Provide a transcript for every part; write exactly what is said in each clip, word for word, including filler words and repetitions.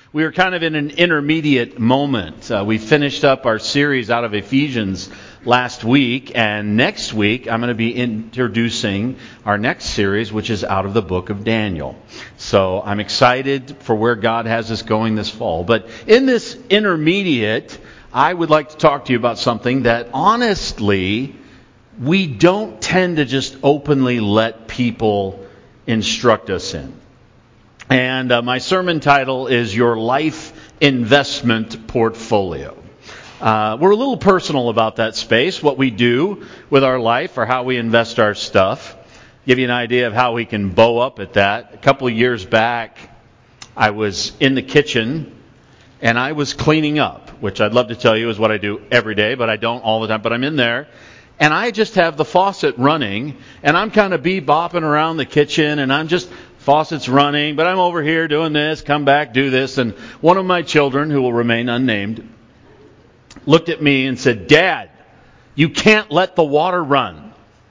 We are kind of in an intermediate moment. Uh, we finished up our series out of Ephesians last week, and next week I'm going to be introducing our next series, which is out of the book of Daniel. So I'm excited for where God has us going this fall. But in this intermediate, I would like to talk to you about something that honestly we don't tend to just openly let people instruct us in. And uh, my sermon title is Your Life Investment Portfolio. Uh, we're a little personal about that space, what we do with our life or how we invest our stuff. Give you an idea of how we can bow up at that. A couple of years back, I was in the kitchen and I was cleaning up, which I'd love to tell you is what I do every day, but I don't all the time. But I'm in there and I just have the faucet running and I'm kind of bebopping around the kitchen and I'm just... Faucet's running, but I'm over here doing this, come back, do this. And one of my children, who will remain unnamed, looked at me and said, "Dad, you can't let the water run."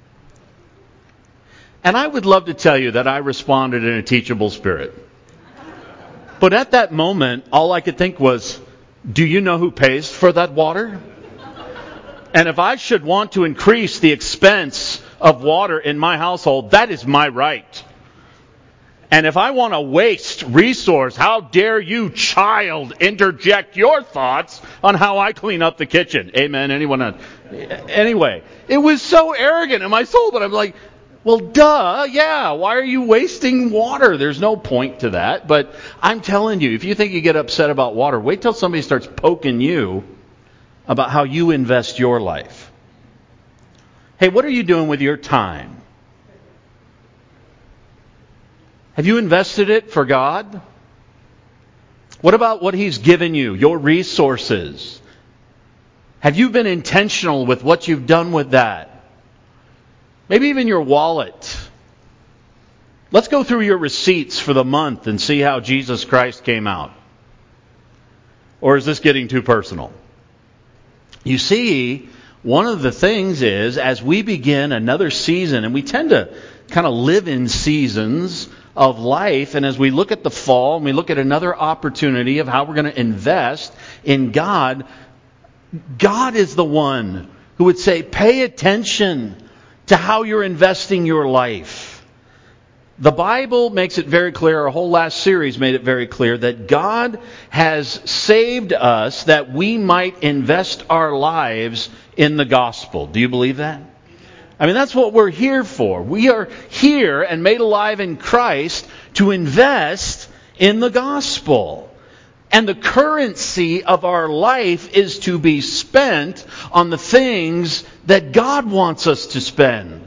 And I would love to tell you that I responded in a teachable spirit. But at that moment, all I could think was, do you know who pays for that water? And if I should want to increase the expense of water in my household, that is my right. And if I want to waste resource, how dare you, child, interject your thoughts on how I clean up the kitchen? Amen. Anyone? Else? Anyway, it was so arrogant in my soul, but I'm like, well, duh, yeah. Why are you wasting water? There's no point to that. But I'm telling you, if you think you get upset about water, wait till somebody starts poking you about how you invest your life. Hey, what are you doing with your time? Have you invested it for God? What about what He's given you, your resources? Have you been intentional with what you've done with that? Maybe even your wallet. Let's go through your receipts for the month and see how Jesus Christ came out. Or is this getting too personal? You see, one of the things is, as we begin another season, and we tend to kind of live in seasons of life, and as we look at the fall and we look at another opportunity of how we're going to invest in God, God is the one who would say, pay attention to how you're investing your life. The Bible makes it very clear, our whole last series made it very clear, that God has saved us that we might invest our lives in the gospel. Do you believe that? I mean, that's what we're here for. We are here and made alive in Christ to invest in the gospel. And the currency of our life is to be spent on the things that God wants us to spend.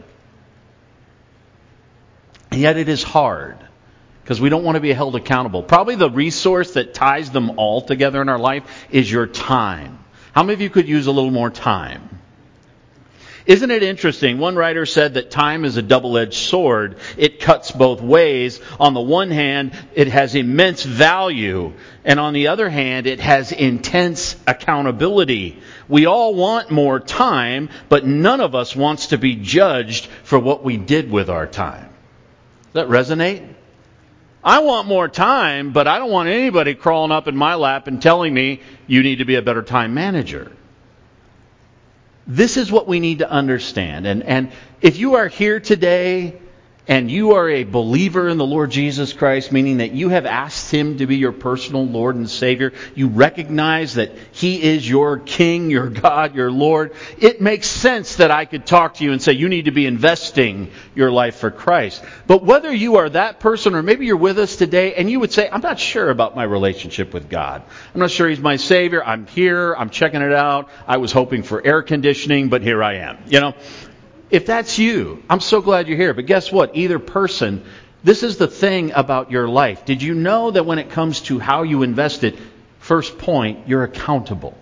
And yet it is hard because we don't want to be held accountable. Probably the resource that ties them all together in our life is your time. How many of you could use a little more time? Isn't it interesting? One writer said that time is a double-edged sword. It cuts both ways. On the one hand, it has immense value. And on the other hand, it has intense accountability. We all want more time, but none of us wants to be judged for what we did with our time. Does that resonate? I want more time, but I don't want anybody crawling up in my lap and telling me you need to be a better time manager. This is what we need to understand. And, and if you are here today and you are a believer in the Lord Jesus Christ, meaning that you have asked Him to be your personal Lord and Savior, you recognize that He is your King, your God, your Lord, it makes sense that I could talk to you and say you need to be investing your life for Christ. But whether you are that person or maybe you're with us today and you would say, I'm not sure about my relationship with God. I'm not sure He's my Savior. I'm here. I'm checking it out. I was hoping for air conditioning, but here I am. You know, if that's you, I'm so glad you're here. But guess what? Either person, this is the thing about your life. Did you know that when it comes to how you invest it, first point, you're accountable.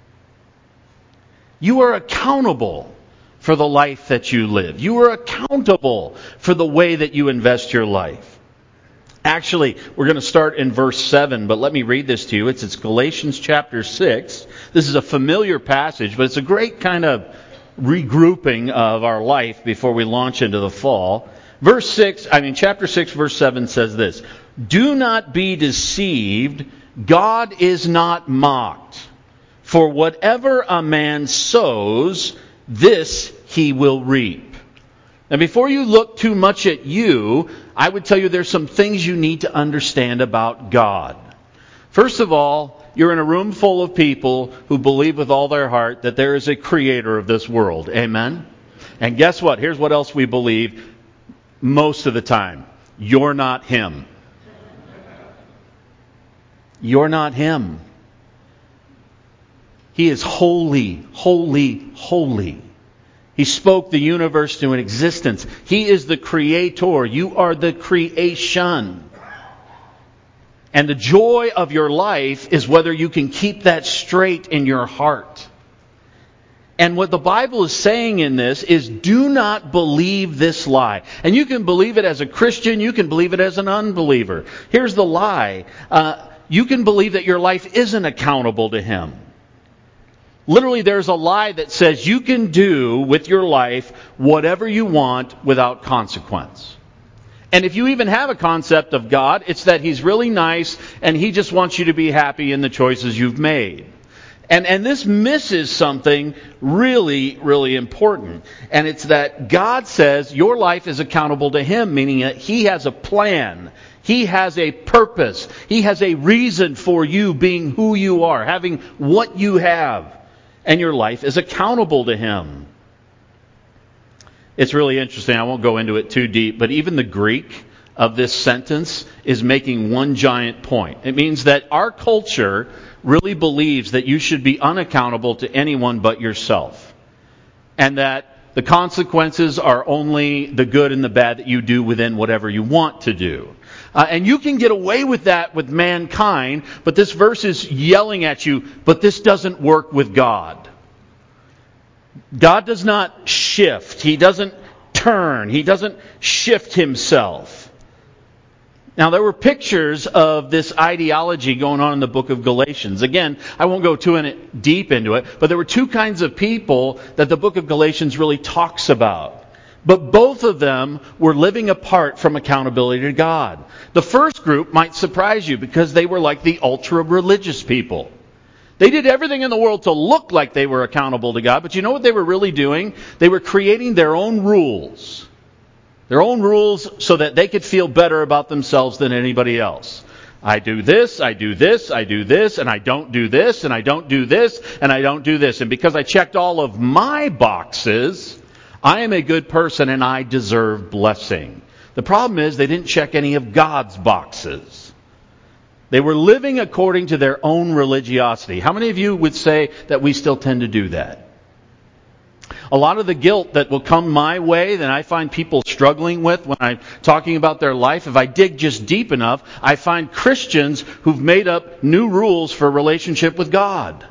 You are accountable for the life that you live. You are accountable for the way that you invest your life. Actually, we're going to start in verse seven, but let me read this to you. It's, it's Galatians chapter six. This is a familiar passage, but it's a great kind of regrouping of our life before we launch into the fall. Verse six, I mean chapter six, verse seven says this: Do not be deceived. God is not mocked. For whatever a man sows, this he will reap. Now, before you look too much at you, I would tell you there's some things you need to understand about God. First of all, you're in a room full of people who believe with all their heart that there is a creator of this world. Amen? And guess what? Here's what else we believe most of the time. You're not him. You're not him. He is holy, holy, holy. He spoke the universe to an existence. He is the creator. You are the creation. And the joy of your life is whether you can keep that straight in your heart. And what the Bible is saying in this is do not believe this lie. And you can believe it as a Christian. You can believe it as an unbeliever. Here's the lie. Uh, you can believe that your life isn't accountable to Him. Literally, there's a lie that says you can do with your life whatever you want without consequence. And if you even have a concept of God, it's that He's really nice and He just wants you to be happy in the choices you've made. And, and this misses something really, really important. And it's that God says your life is accountable to Him, meaning that He has a plan. He has a purpose. He has a reason for you being who you are, having what you have. And your life is accountable to Him. It's really interesting. I won't go into it too deep, but even the Greek of this sentence is making one giant point. It means that our culture really believes that you should be unaccountable to anyone but yourself. And that the consequences are only the good and the bad that you do within whatever you want to do. Uh, and you can get away with that with mankind, but this verse is yelling at you, but this doesn't work with God. God does not shift. He doesn't turn. He doesn't shift Himself. Now, there were pictures of this ideology going on in the book of Galatians. Again, I won't go too in it, deep into it, but there were two kinds of people that the book of Galatians really talks about. But both of them were living apart from accountability to God. The first group might surprise you because they were like the ultra-religious people. They did everything in the world to look like they were accountable to God, but you know what they were really doing? They were creating their own rules. Their own rules so that they could feel better about themselves than anybody else. I do this, I do this, I do this, and I don't do this, and I don't do this, and I don't do this. And because I checked all of my boxes, I am a good person and I deserve blessing. The problem is they didn't check any of God's boxes. They were living according to their own religiosity. How many of you would say that we still tend to do that? A lot of the guilt that will come my way that I find people struggling with when I'm talking about their life, if I dig just deep enough, I find Christians who've made up new rules for a relationship with God.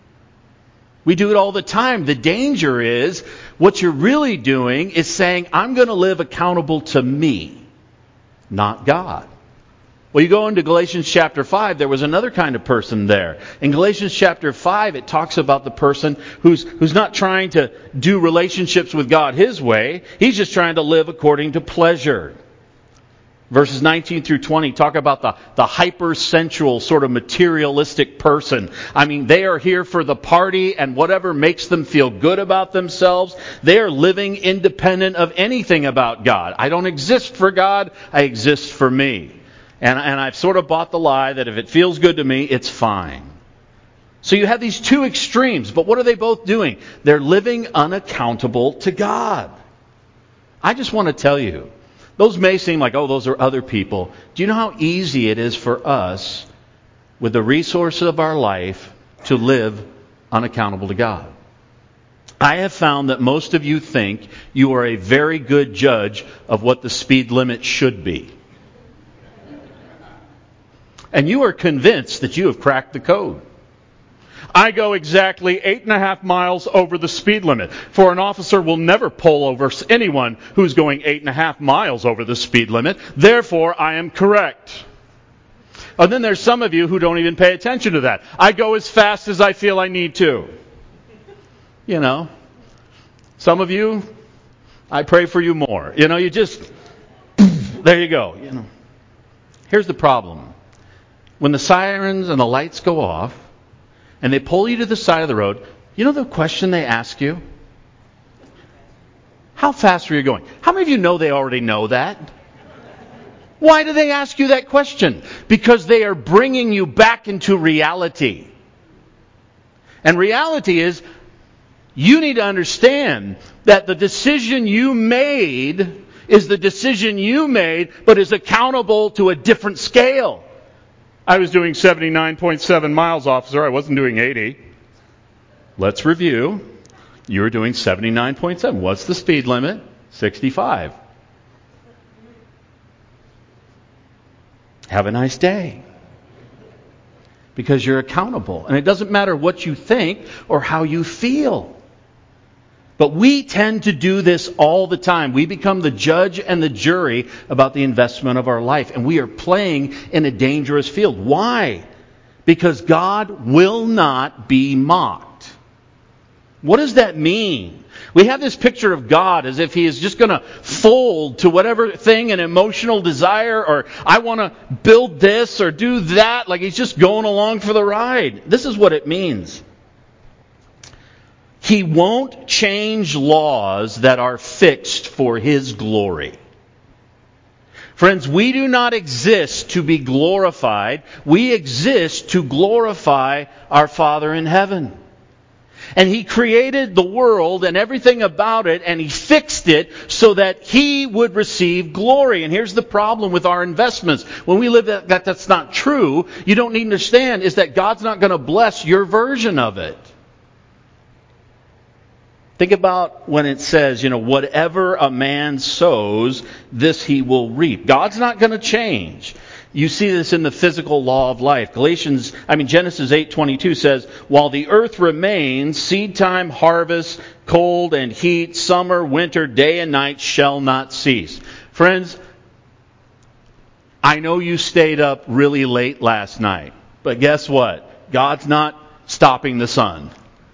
We do it all the time. The danger is what you're really doing is saying, I'm going to live accountable to me, not God. Well, you go into Galatians chapter five, there was another kind of person there. In Galatians chapter five, it talks about the person who's who's not trying to do relationships with God His way. He's just trying to live according to pleasure. Verses nineteen through twenty talk about the, the hyper-sensual, sort of materialistic person. I mean, they are here for the party and whatever makes them feel good about themselves. They are living independent of anything about God. I don't exist for God, I exist for me. And, and I've sort of bought the lie that if it feels good to me, it's fine. So you have these two extremes, but what are they both doing? They're living unaccountable to God. I just want to tell you, those may seem like, oh, those are other people. Do you know how easy it is for us, with the resources of our life, to live unaccountable to God? I have found that most of you think you are a very good judge of what the speed limit should be. And you are convinced that you have cracked the code. I go exactly eight and a half miles over the speed limit. For an officer will never pull over anyone who's going eight and a half miles over the speed limit. Therefore, I am correct. And then there's some of you who don't even pay attention to that. I go as fast as I feel I need to. You know, some of you, I pray for you more. You know, you just, there you go. You know, Here's the problem. When the sirens and the lights go off and they pull you to the side of the road, you know the question they ask you? How fast are you going? How many of you know they already know that? Why do they ask you that question? Because they are bringing you back into reality. And reality is, you need to understand that the decision you made is the decision you made, but is accountable to a different scale. I was doing seventy-nine point seven miles, officer. I wasn't doing eighty. Let's review. You were doing seventy-nine point seven. What's the speed limit? sixty-five. Have a nice day. Because you're accountable. And it doesn't matter what you think or how you feel. But we tend to do this all the time. We become the judge and the jury about the investment of our life. And we are playing in a dangerous field. Why? Because God will not be mocked. What does that mean? We have this picture of God as if He is just going to fold to whatever thing, an emotional desire, or I want to build this or do that, like He's just going along for the ride. This is what it means. He won't change laws that are fixed for His glory. Friends, we do not exist to be glorified. We exist to glorify our Father in heaven. And He created the world and everything about it, and He fixed it so that He would receive glory. And here's the problem with our investments. When we live that, that that's not true, you don't need to understand is that God's not going to bless your version of it. Think about when it says, you know, whatever a man sows, this he will reap. God's not going to change. You see this in the physical law of life. Galatians, I mean Genesis eight twenty-two says, while the earth remains, seed time, harvest, cold and heat, summer, winter, day and night shall not cease. Friends, I know you stayed up really late last night, but guess what? God's not stopping the sun.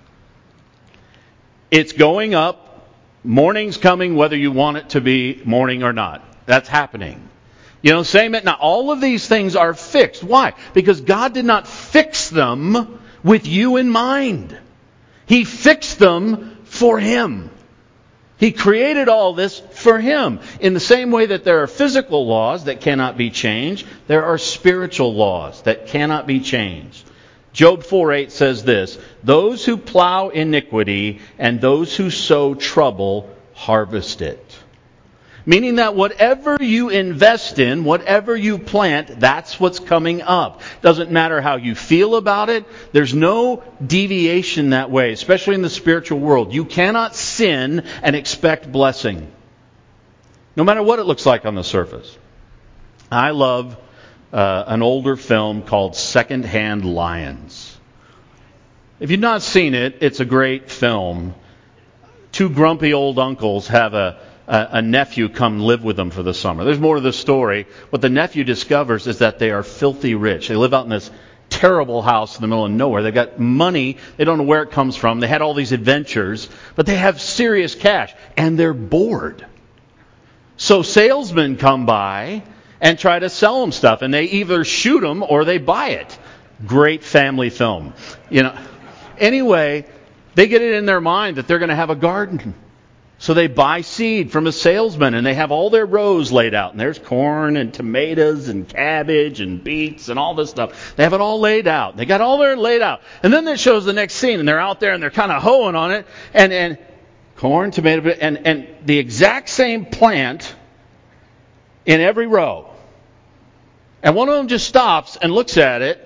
It's going up. Morning's coming whether you want it to be morning or not. That's happening. You know, same it. Now, all of these things are fixed. Why? Because God did not fix them with you in mind. He fixed them for Him. He created all this for Him. In the same way that there are physical laws that cannot be changed, there are spiritual laws that cannot be changed. Job four eight says this, those who plow iniquity and those who sow trouble harvest it. Meaning that whatever you invest in, whatever you plant, that's what's coming up. Doesn't matter how you feel about it. There's no deviation that way, especially in the spiritual world. You cannot sin and expect blessing. No matter what it looks like on the surface. I love uh, an older film called Secondhand Lions. If you've not seen it, it's a great film. Two grumpy old uncles have a a nephew come live with them for the summer. There's more to the story. What the nephew discovers is that they are filthy rich. They live out in this terrible house in the middle of nowhere. They've got money. They don't know where it comes from. They had all these adventures, but they have serious cash, and they're bored. So salesmen come by and try to sell them stuff, and they either shoot them or they buy it. Great family film. You know. Anyway, they get it in their mind that they're going to have a garden. So they buy seed from a salesman, and they have all their rows laid out. And there's corn and tomatoes and cabbage and beets and all this stuff. They have it all laid out. They got all their laid out. And then it shows the next scene, and they're out there and they're kind of hoeing on it. And, and corn, tomato, and, and the exact same plant in every row. And one of them just stops and looks at it.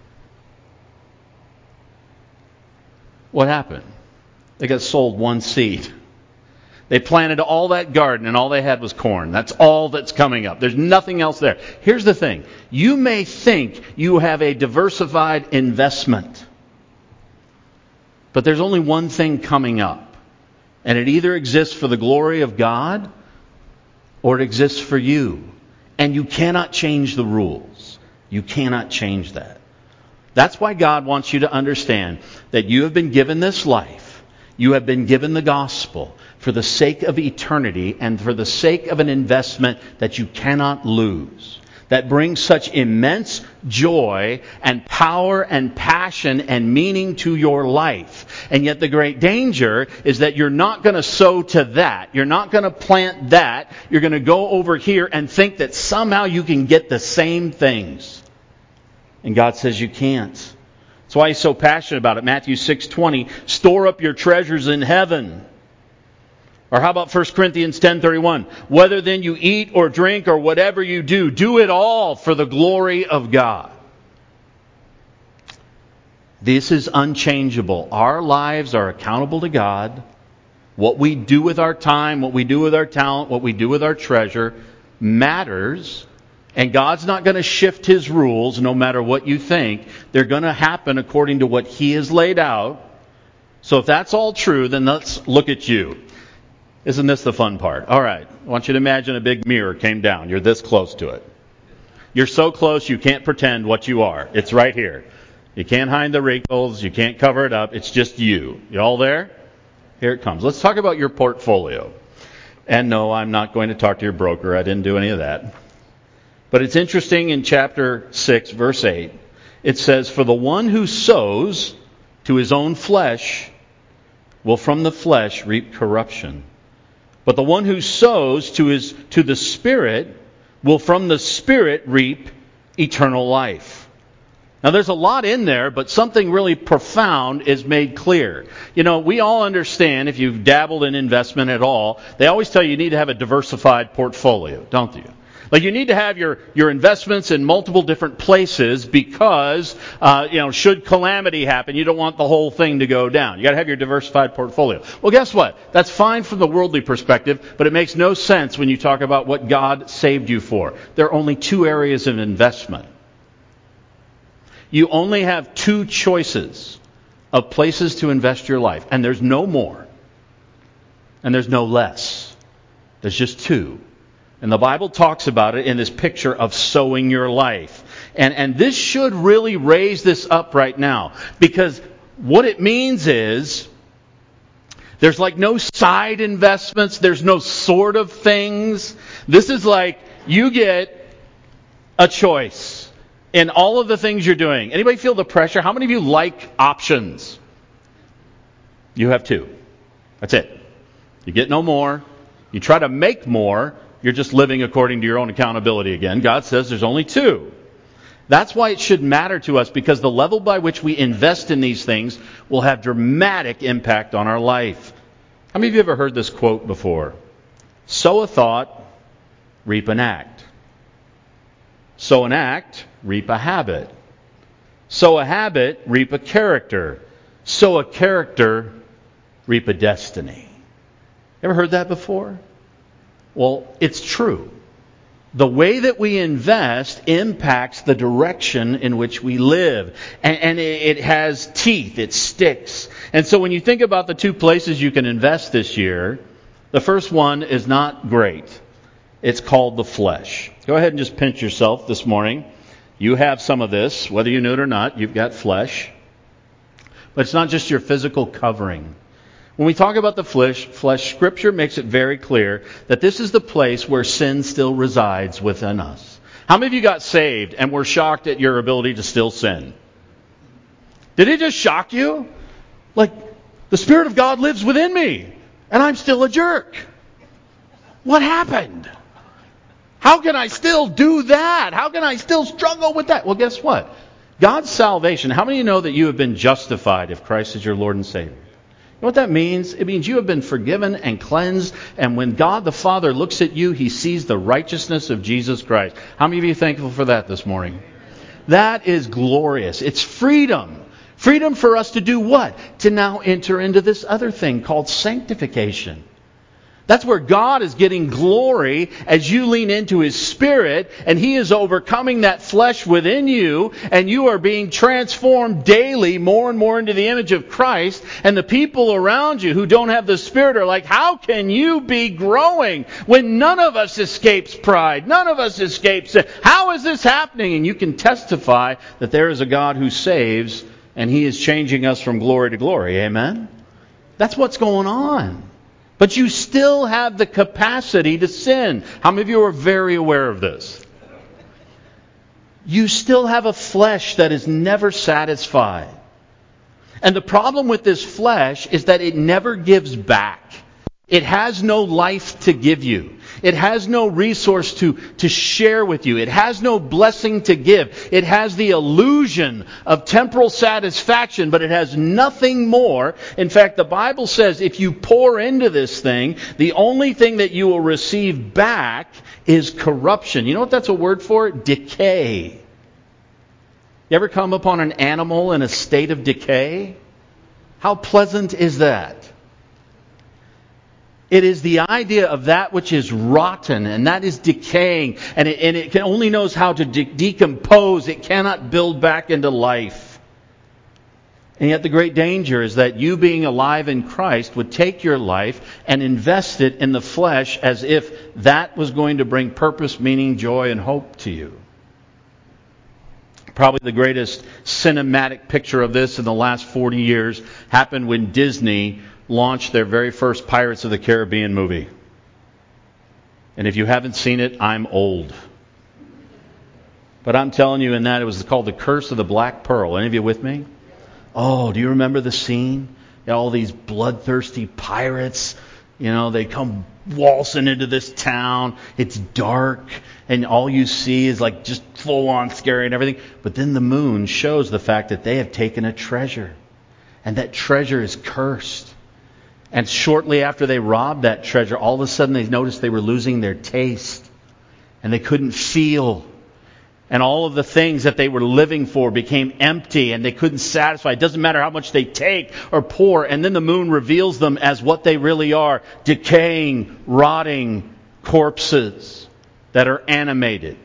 What happened? They got sold one seed. They planted all that garden and all they had was corn. That's all that's coming up. There's nothing else there. Here's the thing. You may think you have a diversified investment. But there's only one thing coming up. And it either exists for the glory of God or it exists for you. And you cannot change the rules. You cannot change that. That's why God wants you to understand that you have been given this life. You have been given the gospel for the sake of eternity and for the sake of an investment that you cannot lose. that bring such immense joy and power and passion and meaning to your life. And yet the great danger is that you're not going to sow to that. You're not going to plant that. You're going to go over here and think that somehow you can get the same things. And God says you can't. That's why He's so passionate about it. Matthew six twenty, store up your treasures in heaven. Or how about First Corinthians ten thirty-one? Whether then you eat or drink or whatever you do, do it all for the glory of God. This is unchangeable. Our lives are accountable to God. What we do with our time, what we do with our talent, what we do with our treasure matters. And God's not going to shift His rules no matter what you think. They're going to happen according to what He has laid out. So if that's all true, then let's look at you. Isn't this the fun part? All right. I want you to imagine a big mirror came down. You're this close to it. You're so close you can't pretend what you are. It's right here. You can't hide the wrinkles. You can't cover it up. It's just you. You all there? Here it comes. Let's talk about your portfolio. And no, I'm not going to talk to your broker. I didn't do any of that. But it's interesting in chapter six, verse eight. It says, for the one who sows to his own flesh will from the flesh reap corruption. But the one who sows to his to the Spirit will from the Spirit reap eternal life. Now there's a lot in there, but something really profound is made clear. You know, we all understand, if you've dabbled in investment at all, they always tell you you need to have a diversified portfolio, don't you? Like you need to have your, your investments in multiple different places because, uh, you know, should calamity happen, you don't want the whole thing to go down. You got to have your diversified portfolio. Well, guess what? That's fine from the worldly perspective, but it makes no sense when you talk about what God saved you for. There are only two areas of investment. You only have two choices of places to invest your life, and there's no more, and there's no less. There's just two. And the Bible talks about it in this picture of sowing your life. And, and this should really raise this up right now. Because what it means is, there's like no side investments. There's no sort of things. This is like, you get a choice in all of the things you're doing. Anybody feel the pressure? How many of you like options? You have two. That's it. You get no more. You try to make more. You're just living according to your own accountability again. God says there's only two. That's why it should matter to us, because the level by which we invest in these things will have dramatic impact on our life. How many of you ever heard this quote before? Sow a thought, reap an act. Sow an act, reap a habit. Sow a habit, reap a character. Sow a character, reap a destiny. Ever heard that before? Well, it's true. The way that we invest impacts the direction in which we live. And, and it, it has teeth. It sticks. And so when you think about the two places you can invest this year, the first one is not great. It's called the flesh. Go ahead and just pinch yourself this morning. You have some of this. Whether you know it or not, you've got flesh. But it's not just your physical covering. When we talk about the flesh, flesh, Scripture makes it very clear that this is the place where sin still resides within us. How many of you got saved and were shocked at your ability to still sin? Did it just shock you? Like, the Spirit of God lives within me, and I'm still a jerk. What happened? How can I still do that? How can I still struggle with that? Well, guess what? God's salvation, how many of you know that you have been justified if Christ is your Lord and Savior? You know what that means? It means you have been forgiven and cleansed, and when God the Father looks at you, He sees the righteousness of Jesus Christ. How many of you are thankful for that this morning? That is glorious. It's freedom. Freedom for us to do what? To now enter into this other thing called sanctification. That's where God is getting glory as you lean into His Spirit, and He is overcoming that flesh within you, and you are being transformed daily more and more into the image of Christ. And the people around you who don't have the Spirit are like, how can you be growing when none of us escapes pride? None of us escapes sin. How is this happening? And you can testify that there is a God who saves, and He is changing us from glory to glory. Amen? That's what's going on. But you still have the capacity to sin. How many of you are very aware of this? you still have a flesh that is never satisfied. And the problem with this flesh is that it never gives back. It has no life to give you. It has no resource to, to share with you. It has no blessing to give. It has the illusion of temporal satisfaction, but it has nothing more. In fact, the Bible says if you pour into this thing, the only thing that you will receive back is corruption. You know what that's a word for? Decay. You ever come upon an animal in a state of decay? How pleasant is that? It is the idea of that which is rotten and that is decaying, and it, and it can only knows how to de- decompose. It cannot build back into life. And yet the great danger is that you, being alive in Christ, would take your life and invest it in the flesh as if that was going to bring purpose, meaning, joy, and hope to you. Probably the greatest cinematic picture of this in the last forty years happened when Disney launched their very first Pirates of the Caribbean movie. And if you haven't seen it, I'm old. But I'm telling you in that it was called The Curse of the Black Pearl. Any of you with me? Oh, do you remember the scene? You know, all these bloodthirsty pirates, you know, they come waltzing into this town. It's dark, and all you see is like just full on scary and everything. But then the moon shows the fact that they have taken a treasure, and that treasure is cursed. And shortly after they robbed that treasure, all of a sudden they noticed they were losing their taste, and they couldn't feel. And all of the things that they were living for became empty, and they couldn't satisfy. It doesn't matter how much they take or pour. And then the moon reveals them as what they really are: decaying, rotting corpses that are animated.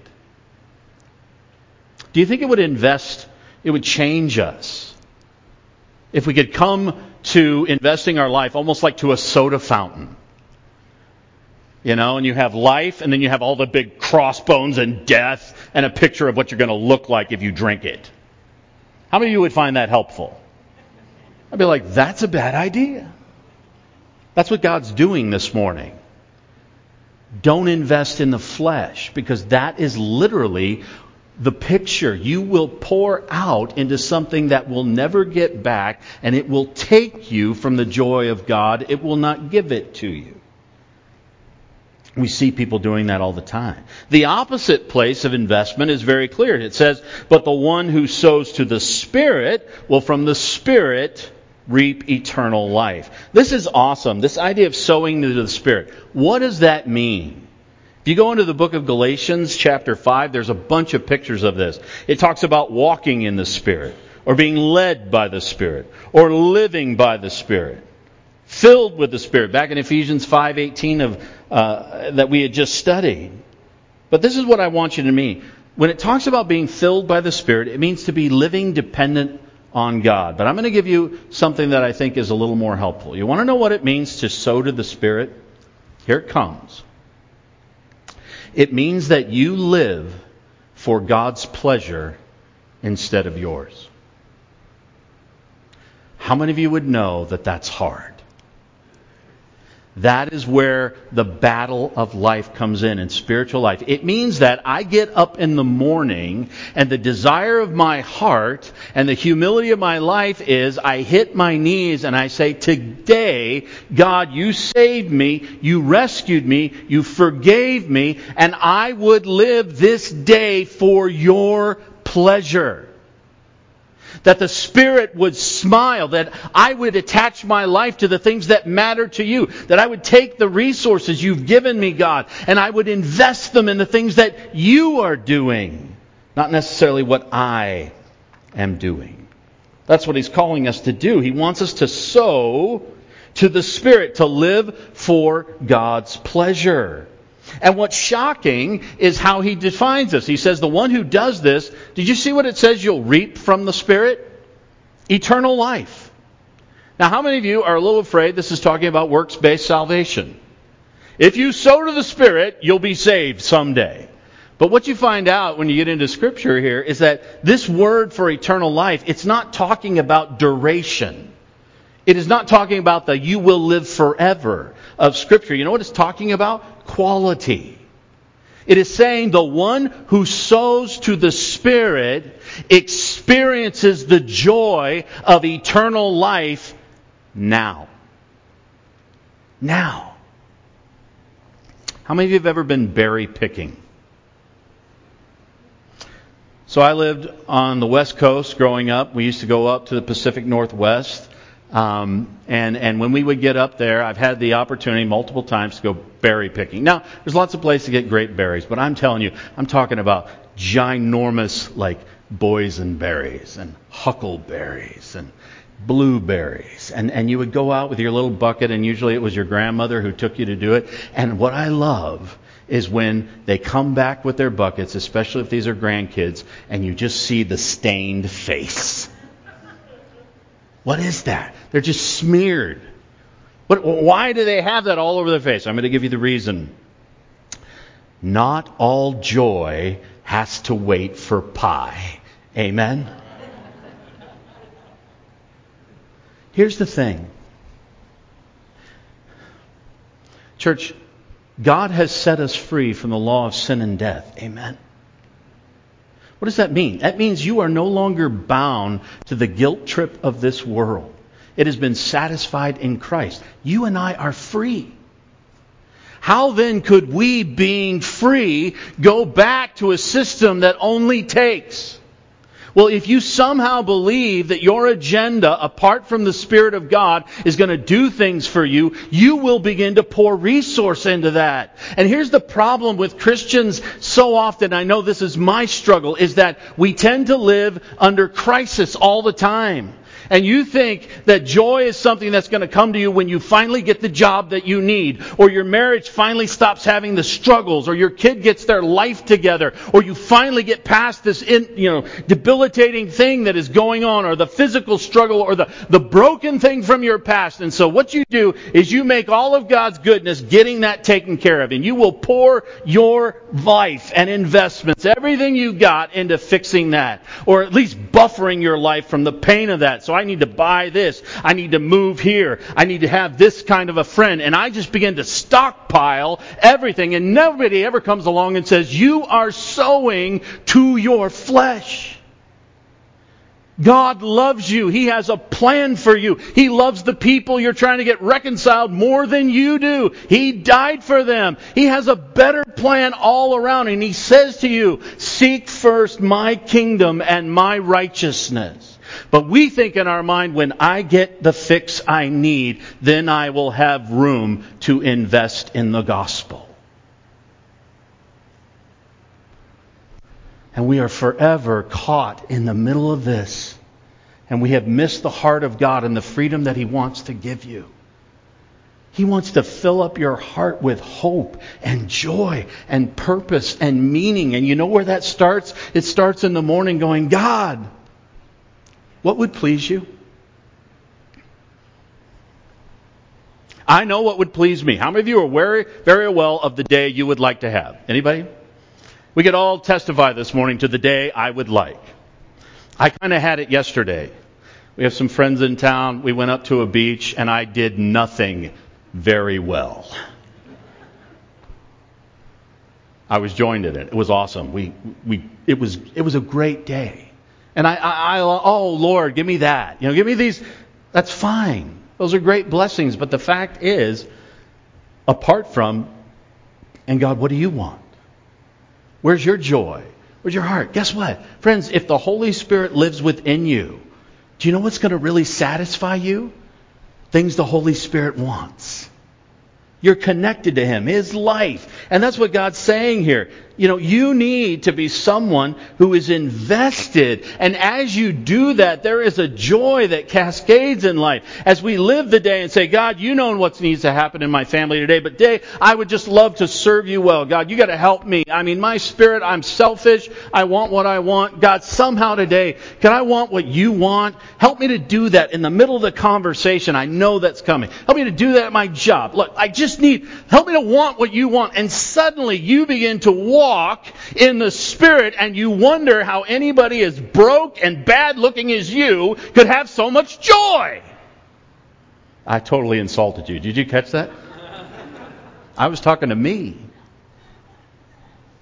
Do you think it would invest, it would change us if we could come to investing our life almost like to a soda fountain? You know, and you have life, and then you have all the big crossbones and death, and a picture of what you're going to look like if you drink it. How many of you would find that helpful? I'd be like, that's a bad idea. That's what God's doing this morning. Don't invest in the flesh, because that is literally the picture. You will pour out into something that will never get back, and it will take you from the joy of God. It will not give it to you. We see people doing that all the time. The opposite place of investment is very clear. It says, but the one who sows to the Spirit will from the Spirit reap eternal life. This is awesome. This idea of sowing to the Spirit. What does that mean? If you go into the book of Galatians chapter five, there's a bunch of pictures of this. It talks about walking in the Spirit, or being led by the Spirit, or living by the Spirit. Filled with the Spirit, back in Ephesians five eighteen of uh, that we had just studied. But this is what I want you to mean. When it talks about being filled by the Spirit, it means to be living dependent on God. But I'm going to give you something that I think is a little more helpful. You want to know what it means to sow to the Spirit? Here it comes. It means that you live for God's pleasure instead of yours. How many of you would know that that's hard? That is where the battle of life comes in, in spiritual life. It means that I get up in the morning, and the desire of my heart and the humility of my life is I hit my knees and I say, today, God, you saved me, you rescued me, you forgave me, and I would live this day for your pleasure. That the Spirit would smile, that I would attach my life to the things that matter to you, that I would take the resources you've given me, God, and I would invest them in the things that you are doing, not necessarily what I am doing. That's what He's calling us to do. He wants us to sow to the Spirit, to live for God's pleasure. And what's shocking is how He defines this. He says the one who does this, did you see what it says you'll reap from the Spirit? Eternal life. Now, how many of you are a little afraid this is talking about works-based salvation? If you sow to the Spirit, you'll be saved someday. But what you find out when you get into Scripture here is that this word for eternal life, it's not talking about duration. It is not talking about the you will live forever of Scripture. You know what it's talking about? Quality. It is saying the one who sows to the Spirit experiences the joy of eternal life now. Now. How many of you have ever been berry picking? So I lived on the West Coast growing up. We used to go up to the Pacific Northwest. Um, and, and when we would get up there, I've had the opportunity multiple times to go berry picking. Now, there's lots of places to get great berries, but I'm telling you, I'm talking about ginormous, like, boysenberries and huckleberries and blueberries. And, and you would go out with your little bucket, and usually it was your grandmother who took you to do it. And what I love is when they come back with their buckets, especially if these are grandkids, and you just see the stained face. What is that? They're just smeared. What, why do they have that all over their face? I'm going to give you the reason. Not all joy has to wait for pie. Amen? Here's the thing. Church, God has set us free from the law of sin and death. Amen? What does that mean? That means you are no longer bound to the guilt trip of this world. It has been satisfied in Christ. You and I are free. How then could we, being free, go back to a system that only takes? Well, if you somehow believe that your agenda, apart from the Spirit of God, is going to do things for you, you will begin to pour resource into that. And here's the problem with Christians so often, I know this is my struggle, is that we tend to live under crisis all the time. And you think that joy is something that's going to come to you when you finally get the job that you need, or your marriage finally stops having the struggles, or your kid gets their life together, or you finally get past this in, you know, debilitating thing that is going on, or the physical struggle, or the, the broken thing from your past. And so what you do is you make all of God's goodness getting that taken care of. And you will pour your life and investments, everything you've got, into fixing that. Or at least buffering your life from the pain of that. So I need to buy this. I need to move here. I need to have this kind of a friend. And I just begin to stockpile everything. And nobody ever comes along and says, you are sowing to your flesh. God loves you. He has a plan for you. He loves the people you're trying to get reconciled more than you do. He died for them. He has a better plan all around. And He says to you, seek first my kingdom and my righteousness. But we think in our mind, when I get the fix I need, then I will have room to invest in the gospel. And we are forever caught in the middle of this. And we have missed the heart of God and the freedom that He wants to give you. He wants to fill up your heart with hope and joy and purpose and meaning. And you know where that starts? It starts in the morning going, God, what would please you? I know what would please me. How many of you are very, very well of the day you would like to have? Anybody? We could all testify this morning to the day I would like. I kind of had it yesterday. We have some friends in town. We went up to a beach and I did nothing very well. I was joined in it. It was awesome. We, we, it was, it was a great day. And I, I, I, oh Lord, give me that. You know, give me these. That's fine. Those are great blessings. But the fact is, apart from, and God, what do you want? Where's your joy? Where's your heart? Guess what? Friends, if the Holy Spirit lives within you, do you know what's going to really satisfy you? Things the Holy Spirit wants. You're connected to Him, His life. And that's what God's saying here. You know, you need to be someone who is invested. And as you do that, there is a joy that cascades in life. As we live the day and say, God, you know what needs to happen in my family today. But today, I would just love to serve you well. God, you got to help me. I mean, my spirit, I'm selfish. I want what I want. God, somehow today, can I want what you want? Help me to do that in the middle of the conversation. I know that's coming. Help me to do that at my job. Look, I just need, help me to want what you want. And suddenly you begin to walk in the Spirit and you wonder how anybody as broke and bad looking as you could have so much joy. I totally insulted you. Did you catch that? I was talking to me.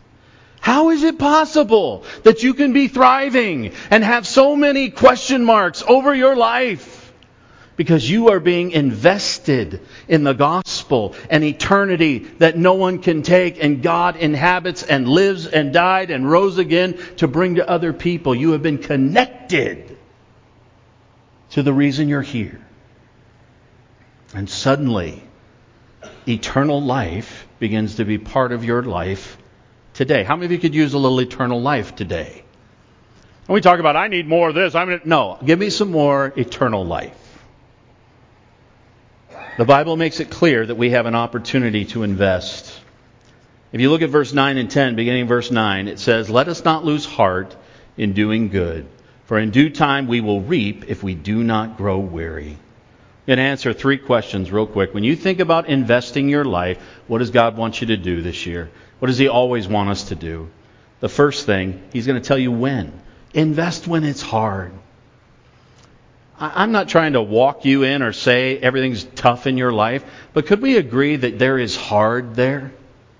How is it possible that you can be thriving and have so many question marks over your life? Because you are being invested in the gospel and eternity that no one can take, and God inhabits and lives and died and rose again to bring to other people. You have been connected to the reason you're here. And suddenly, eternal life begins to be part of your life today. How many of you could use a little eternal life today? When we talk about, I need more of this, I'm gonna, no, give me some more eternal life. The Bible makes it clear that we have an opportunity to invest. If you look at verse nine and ten, beginning verse nine, it says, let us not lose heart in doing good, for in due time we will reap if we do not grow weary. I'm going to answer three questions real quick. When you think about investing your life, what does God want you to do this year? What does He always want us to do? The first thing, He's going to tell you when. Invest when it's hard. I'm not trying to walk you in or say everything's tough in your life, but could we agree that there is hard there?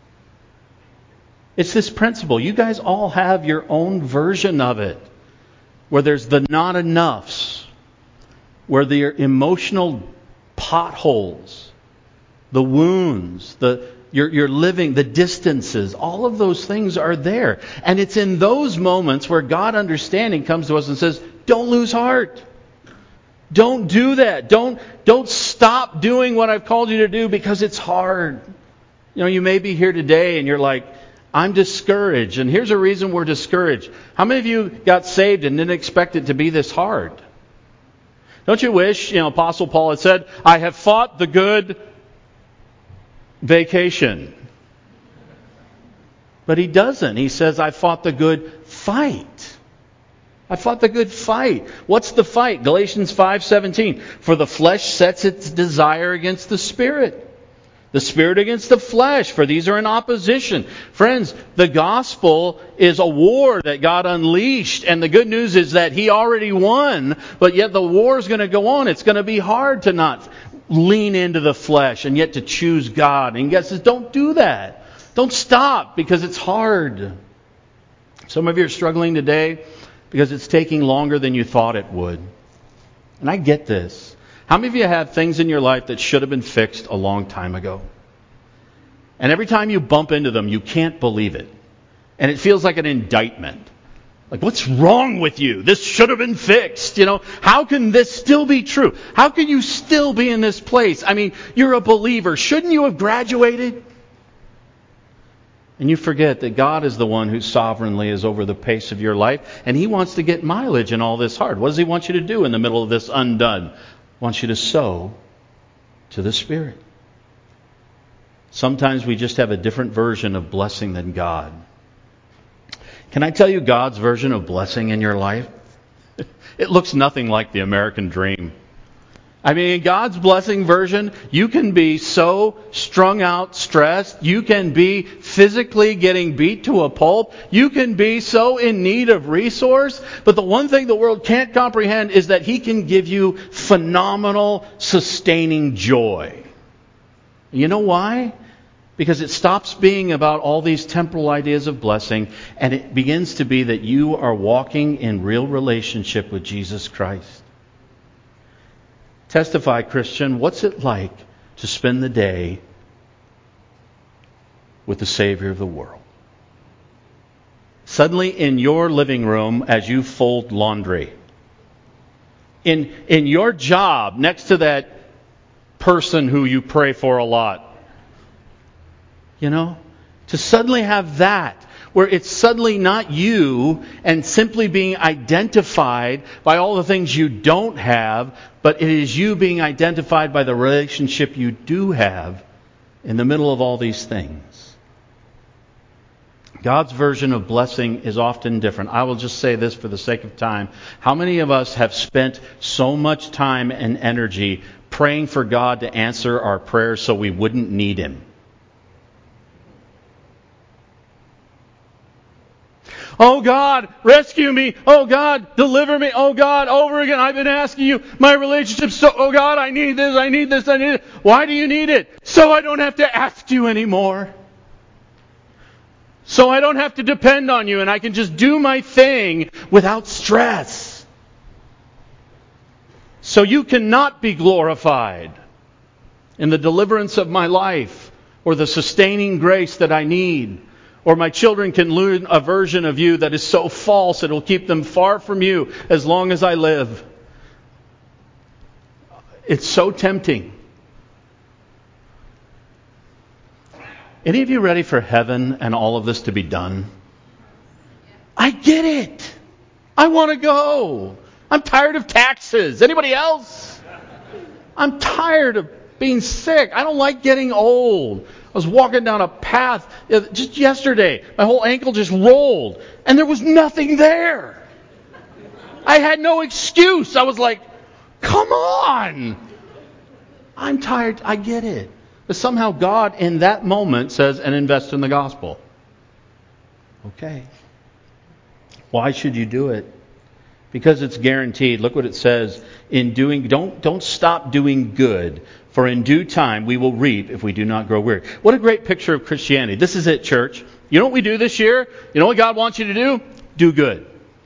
It's this principle. You guys all have your own version of it, where there's the not enoughs, where the emotional potholes, the wounds, the you're, you're living, the distances, all of those things are there. And it's in those moments where God understanding comes to us and says, don't lose heart. Don't do that. Don't, don't stop doing what I've called you to do because it's hard. You know, you may be here today and you're like, I'm discouraged. And here's a reason we're discouraged. How many of you got saved and didn't expect it to be this hard? Don't you wish, you know, Apostle Paul had said, I have fought the good vacation. But he doesn't. He says, I fought the good fight. I fought the good fight. What's the fight? Galatians five seventeen. For the flesh sets its desire against the Spirit. The Spirit against the flesh, for these are in opposition. Friends, the gospel is a war that God unleashed, and the good news is that He already won, but yet the war is going to go on. It's going to be hard to not lean into the flesh and yet to choose God. And God says, don't do that. Don't stop because it's hard. Some of you are struggling today because it's taking longer than you thought it would. And I get this. How many of you have things in your life that should have been fixed a long time ago? And every time you bump into them, you can't believe it. And it feels like an indictment. Like, what's wrong with you? This should have been fixed. You know, how can this still be true? How can you still be in this place? I mean, you're a believer. Shouldn't you have graduated? And you forget that God is the one who sovereignly is over the pace of your life. And He wants to get mileage in all this hard. What does He want you to do in the middle of this undone? He wants you to sow to the Spirit. Sometimes we just have a different version of blessing than God. Can I tell you God's version of blessing in your life? It looks nothing like the American dream. I mean, in God's blessing version, you can be so strung out, stressed. You can be physically getting beat to a pulp. You can be so in need of resource. But the one thing the world can't comprehend is that He can give you phenomenal, sustaining joy. You know why? Because it stops being about all these temporal ideas of blessing, and it begins to be that you are walking in real relationship with Jesus Christ. Testify, Christian, what's it like to spend the day with the Savior of the world? Suddenly in your living room as you fold laundry, in, in your job next to that person who you pray for a lot, you know, to suddenly have that, where it's suddenly not you and simply being identified by all the things you don't have, but it is you being identified by the relationship you do have in the middle of all these things. God's version of blessing is often different. I will just say this for the sake of time. How many of us have spent so much time and energy praying for God to answer our prayers so we wouldn't need Him? Oh God, rescue me. Oh God, deliver me. Oh God, over again. I've been asking you, my relationship. So, oh God, I need this. I need this. I need it. Why do you need it? So I don't have to ask you anymore. So I don't have to depend on you and I can just do my thing without stress. So you cannot be glorified in the deliverance of my life or the sustaining grace that I need. Or my children can learn a version of you that is so false it will keep them far from you as long as I live. It's so tempting. Any of you ready for heaven and all of this to be done? I get it. I want to go. I'm tired of taxes. Anybody else? I'm tired of being sick. I don't like getting old. I was walking down a path just yesterday. My whole ankle just rolled. And there was nothing there. I had no excuse. I was like, come on. I'm tired. I get it. But somehow God in that moment says, and invest in the gospel. Okay. Why should you do it? Because it's guaranteed. Look what it says. In doing, don't, don't stop doing good. For in due time we will reap if we do not grow weary. What a great picture of Christianity. This is it, church. You know what we do this year? You know what God wants you to do? Do good.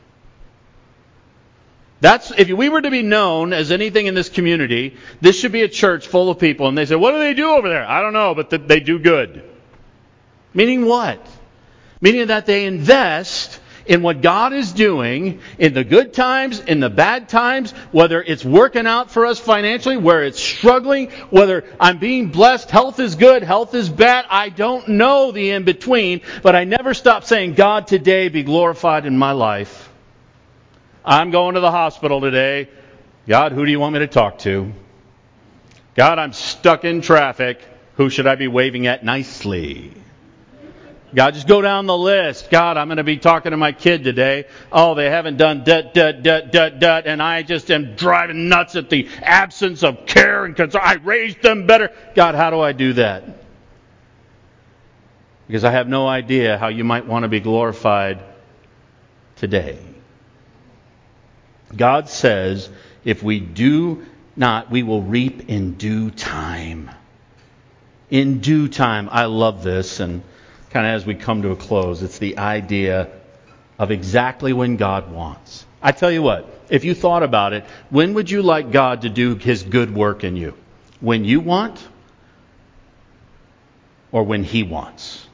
That's, if we were to be known as anything in this community, this should be a church full of people. And they say, what do they do over there? I don't know, but they do good. Meaning what? Meaning that they invest in what God is doing, in the good times, in the bad times, whether it's working out for us financially, where it's struggling, whether I'm being blessed, health is good, health is bad. I don't know the in-between, but I never stop saying, God, today be glorified in my life. I'm going to the hospital today. God, who do you want me to talk to? God, I'm stuck in traffic. Who should I be waving at nicely? God, just go down the list. God, I'm going to be talking to my kid today. Oh, they haven't done dut, dut, dut, dut, dut, and I just am driving nuts at the absence of care and concern. I raised them better. God, how do I do that? Because I have no idea how you might want to be glorified today. God says, if we do not, we will reap in due time. In due time. I love this, and kind of as we come to a close, it's the idea of exactly when God wants. I tell you what, if you thought about it, when would you like God to do His good work in you? When you want, or when He wants?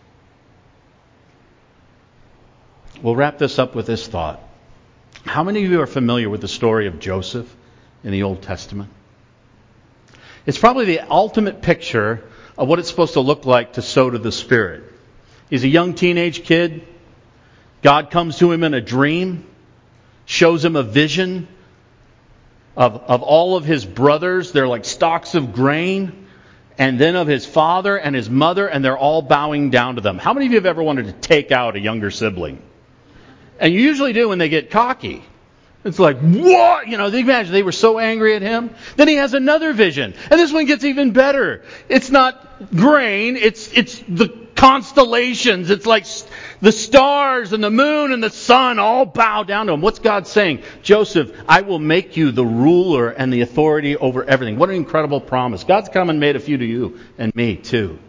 We'll wrap this up with this thought. How many of you are familiar with the story of Joseph in the Old Testament? It's probably the ultimate picture of what it's supposed to look like to sow to the Spirit. He's a young teenage kid. God comes to him in a dream, shows him a vision of, of all of his brothers. They're like stalks of grain. And then of his father and his mother, and they're all bowing down to them. How many of you have ever wanted to take out a younger sibling? And you usually do when they get cocky. It's like, what? You know, they imagine they were so angry at him. Then he has another vision. And this one gets even better. It's not grain. It's it's the constellations. It's like the stars and the moon and the sun all bow down to him. What's God saying? Joseph, I will make you the ruler and the authority over everything. What an incredible promise. God's come and made a few to you and me too.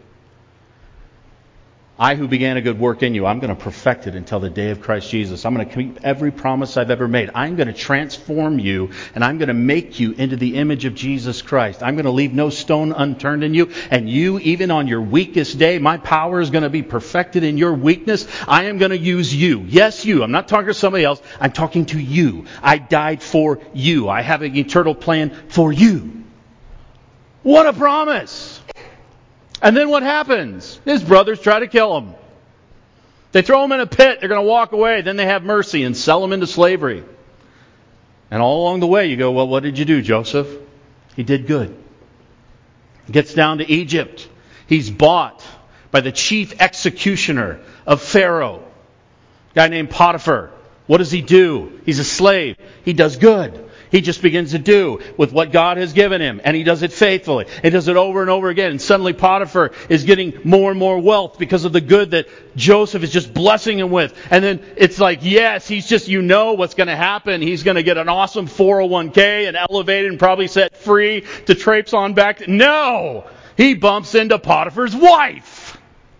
I who began a good work in you, I'm going to perfect it until the day of Christ Jesus. I'm going to keep every promise I've ever made. I'm going to transform you, and I'm going to make you into the image of Jesus Christ. I'm going to leave no stone unturned in you. And you, even on your weakest day, my power is going to be perfected in your weakness. I am going to use you. Yes, you. I'm not talking to somebody else. I'm talking to you. I died for you. I have an eternal plan for you. What a promise! And then what happens? His brothers try to kill him. They throw him in a pit. They're going to walk away. Then they have mercy and sell him into slavery. And all along the way you go, well, what did you do, Joseph? He did good. He gets down to Egypt. He's bought by the chief executioner of Pharaoh, a guy named Potiphar. What does he do? He's a slave. He does good. He just begins to do with what God has given him. And he does it faithfully. He does it over and over again. And suddenly Potiphar is getting more and more wealth because of the good that Joseph is just blessing him with. And then it's like, yes, he's just, you know what's going to happen. He's going to get an awesome four oh one k and elevated and probably set free to traipse on back. No! He bumps into Potiphar's wife.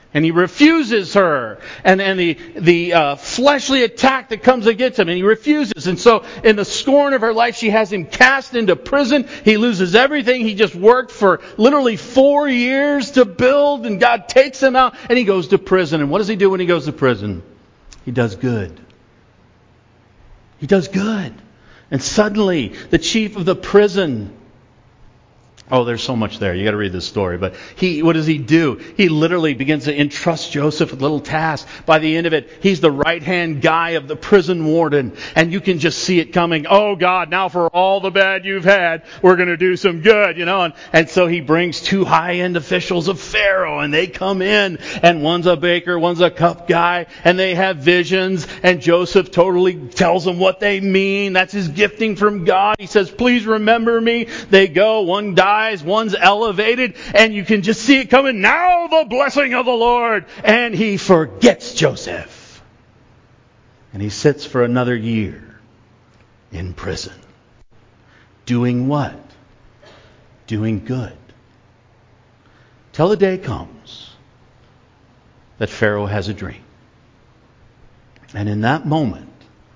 And he refuses her. And, and the, the uh, fleshly attack that comes against him. And he refuses. And so in the scorn of her life, she has him cast into prison. He loses everything. He just worked for literally four years to build. And God takes him out. And he goes to prison. And what does he do when he goes to prison? He does good. He does good. And suddenly, the chief of the prison... Oh, there's so much there. You got to read this story. But he, what does he do? He literally begins to entrust Joseph with little tasks. By the end of it, he's the right-hand guy of the prison warden. And you can just see it coming. Oh, God, now for all the bad you've had, we're going to do some good, you know. And, and so he brings two high-end officials of Pharaoh. And they come in. And one's a baker, one's a cup guy. And they have visions. And Joseph totally tells them what they mean. That's his gifting from God. He says, please remember me. They go. One dies. One's elevated, and you can just see it coming. Now the blessing of the Lord. And he forgets Joseph. And he sits for another year in prison. Doing what? Doing good. Till the day comes that Pharaoh has a dream. And in that moment,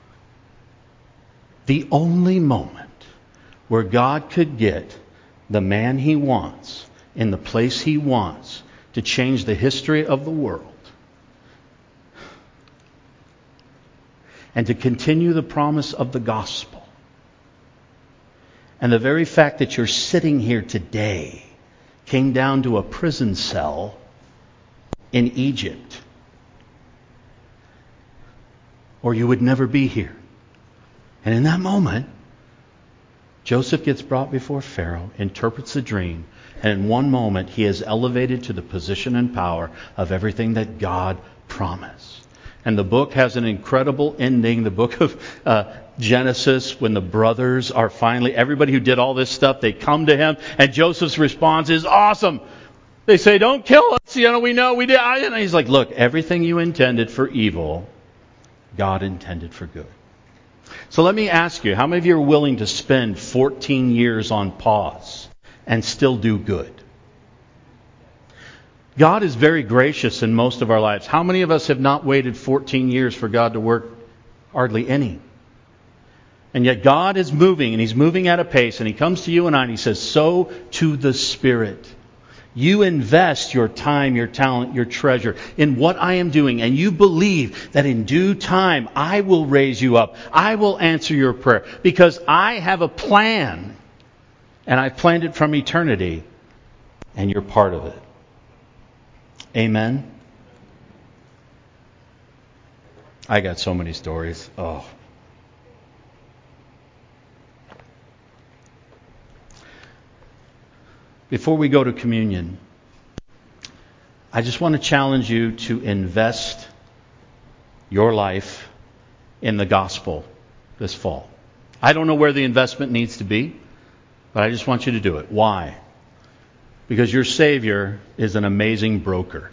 the only moment where God could get the man he wants, in the place he wants, to change the history of the world, and to continue the promise of the gospel. And the very fact that you're sitting here today came down to a prison cell in Egypt, or you would never be here. And in that moment, Joseph gets brought before Pharaoh, interprets the dream, and in one moment he is elevated to the position and power of everything that God promised. And the book has an incredible ending. The book of uh, Genesis, when the brothers are finally, everybody who did all this stuff, they come to him, and Joseph's response is awesome. They say, don't kill us, you know, we know we did. And he's like, look, everything you intended for evil, God intended for good. So let me ask you, how many of you are willing to spend fourteen years on pause and still do good? God is very gracious in most of our lives. How many of us have not waited fourteen years for God to work? Hardly any. And yet God is moving, and He's moving at a pace, and He comes to you and I, and He says, sow to the Spirit. You invest your time, your talent, your treasure in what I am doing, and you believe that in due time I will raise you up. I will answer your prayer because I have a plan, and I've planned it from eternity, and you're part of it. Amen? I got so many stories. Oh. Before we go to communion, I just want to challenge you to invest your life in the gospel this fall. I don't know where the investment needs to be, but I just want you to do it. Why? Because your Savior is an amazing broker.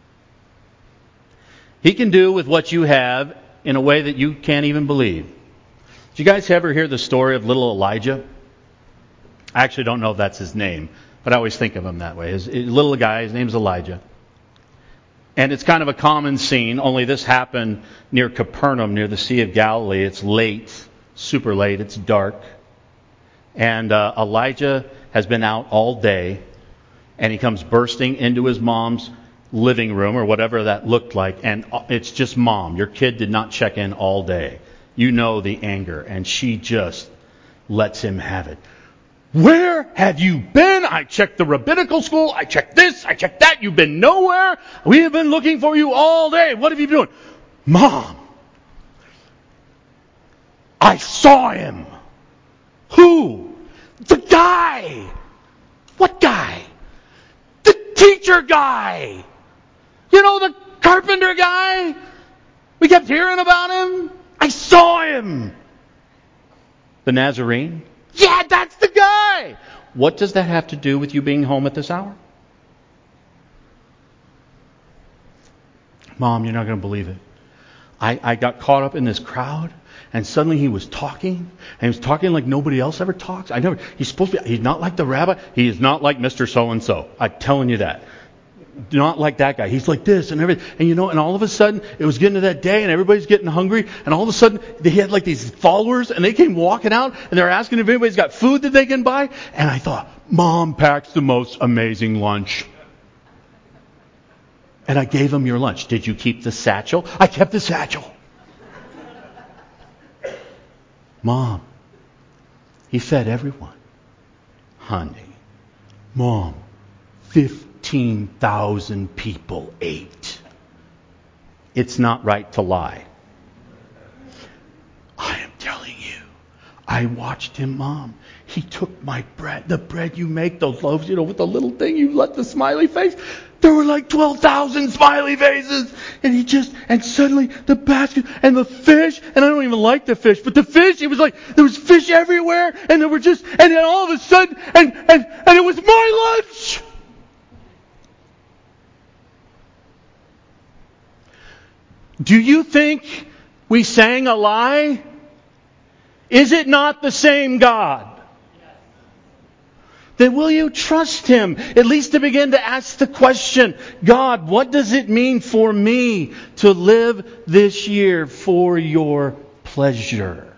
He can do with what you have in a way that you can't even believe. Did you guys ever hear the story of little Elijah? I actually don't know if that's his name, but I always think of him that way. His, his little guy, his name's Elijah. And it's kind of a common scene, only this happened near Capernaum, near the Sea of Galilee. It's late, super late, it's dark. And uh, Elijah has been out all day, and he comes bursting into his mom's living room, or whatever that looked like, and it's just Mom. Your kid did not check in all day. You know the anger, and she just lets him have it. Where have you been? I checked the rabbinical school. I checked this. I checked that. You've been nowhere. We have been looking for you all day. What have you been doing? Mom, I saw him. Who? The guy. What guy? The teacher guy. You know, the carpenter guy? We kept hearing about him. I saw him. The Nazarene? Yeah, that's the guy. What does that have to do with you being home at this hour? Mom, you're not going to believe it. I, I got caught up in this crowd, and suddenly he was talking, and he was talking like nobody else ever talks. I never. He's supposed to be. He's not like the rabbi. He is not like Mister So-and-so. I'm telling you that. not like that guy. He's like this and everything. And you know, and all of a sudden, it was getting to that day and everybody's getting hungry. And all of a sudden, they had like these followers and they came walking out and they're asking if anybody's got food that they can buy. And I thought, Mom packs the most amazing lunch. And I gave them your lunch. Did you keep the satchel? I kept the satchel. Mom, he fed everyone. Honey, Mom, fifteen thousand people ate. It's not right to lie. I am telling you, I watched him, Mom. He took my bread, the bread you make, those loaves, you know, with the little thing you let the smiley face. There were like twelve thousand smiley faces. And he just, and suddenly the basket and the fish, and I don't even like the fish, but the fish, it was like, there was fish everywhere, and there were just, and then all of a sudden, and, and, and it was my lunch. Do you think we sang a lie? Is it not the same God? Then will you trust Him? At least to begin to ask the question, God, what does it mean for me to live this year for your pleasure?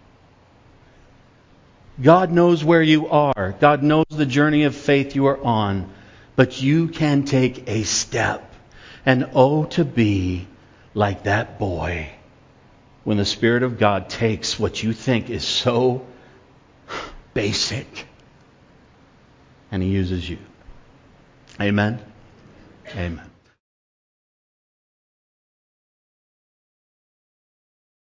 God knows where you are. God knows the journey of faith you are on. But you can take a step. And oh, to be like that boy when the Spirit of God takes what you think is so basic and He uses you. Amen? Amen.